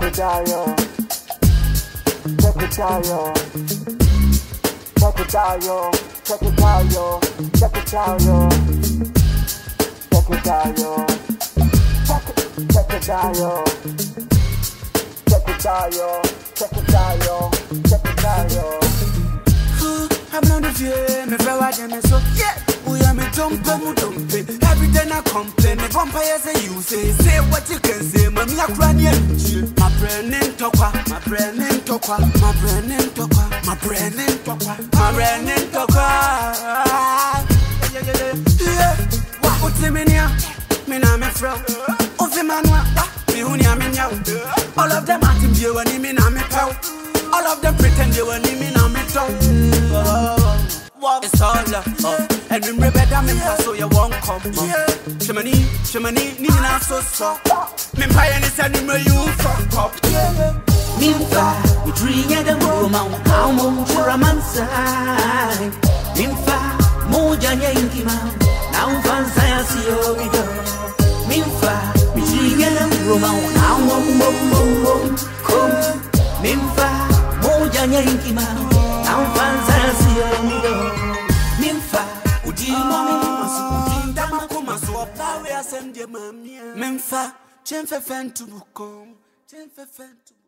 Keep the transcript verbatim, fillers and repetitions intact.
it out, yo. Check it out, yo. Check it out, yo. Check it out, yo. Check it out, yo. Check it out, yo. Check it, check it out, yo. Check it out, yo. Check it out, yo. Check it out, yo. I'm not the fear, me feel like I'm so yeah. We are me jump, I'm dumping. Every day I complain, the vampire say you say, say what you can say, mommy I cry my brain in tokwa, my brain in tokwa, my brain in tokwa, my brain in tokwa, my brain in tokwa. Yeah, what what's the mania? Me na me from, of the man what? Me who ni me now. All of them are to you and me na me pow. All of them pretend you and me na me tongue. It's all love, and remember that me so you won't come. Shimani, shimani, ni na so so. Me pay any send me you fuck up. Minfa, we drink at the moment, how much for a man's side. Minfa, moja yankima, now fans I see you with her. Minfa, we drink at the moment, how much come. Minfa, moja yankima, now fans I see you with her. Minfa, Udi mommy, Udi dama kuma so power send your mammy. Minfa, Chen fe fen to come, Chen fe fen to